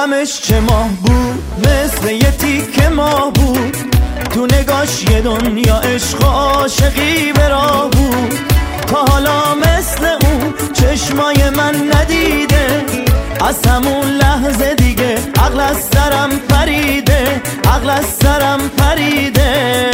دیدمش چه ماه بود، مثل یه تیکه ماه بود. تو نگاش یه دنیا عشق و عاشقی به راه بود. تا حالا مثل اون چشمای من ندیده. از همون لحظه دیگه عقل از سرم پریده، عقل از سرم پریده.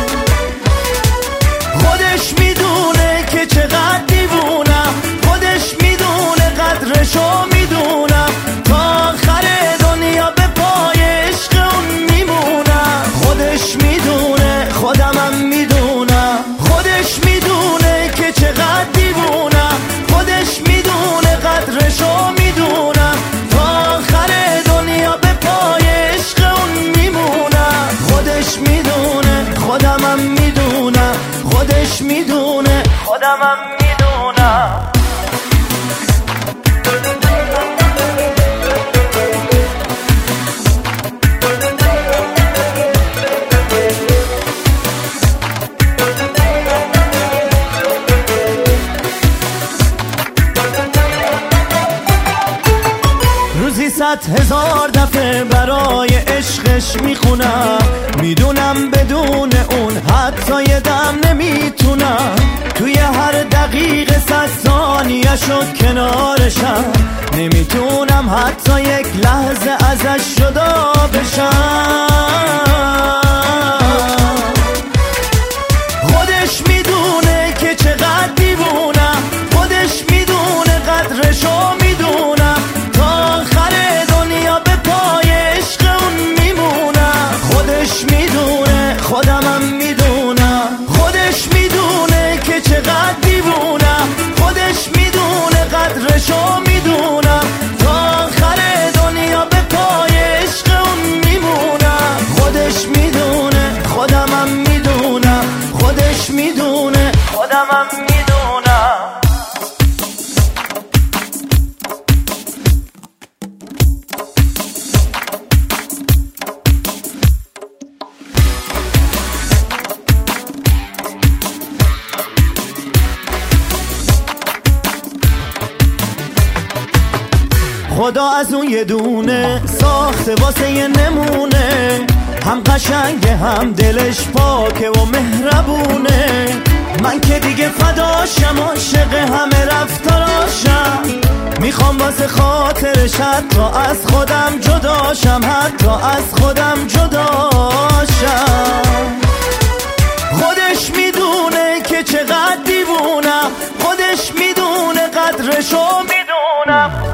خودش میدونه که چقدر دیوونم، خودش میدونه قدرشو میدونم. تا آخر دنیا به پای عشق اون میمونم. خودش میدونه خودمم میدونم، خودش میدونه که چقدر دیوونم، خودش میدونه قدرشو میدونم. تا آخر دنیا به پای عشق اون میمونم. خودش میدونه خودمم میدونم، خودش میدونه خودمم میدونم. روزی 100,000 دفعه برای عشقش میخونم. میدونم بدون اون حتی یه دم نمیتونم. توی هر دقیقه 100 ثانیه‌شو کنارشم. نمیتونم حتی یک لحظه ازش جدا بشم. خودش میدونه که چقدر دیوونم، خودش میدونه قدرشو میدونم. تا آخر دنیا به پای عشق اون میمونم. خودش میدونه خودمم میدونم، خودش میدونه که چقدر دیوونم، خودش میدونه قدرشو میدونم. تا آخر دنیا به پای عشق اون میمونم. خودش میدونه خودمم میدونم، خودش میدونه خودمم میدونم. خدا از اون یه دونه ساخته واسه یه نمونه. هم قشنگه هم دلش پاکه و مهربونه. من که دیگه فداشم، عاشق همه رفتاراشم. میخوام واسه خاطرش حتی از خودم جداشم، حتی از خودم جداشم. خودش میدونه که چقدر دیوونم، خودش میدونه قدرشو میدونم.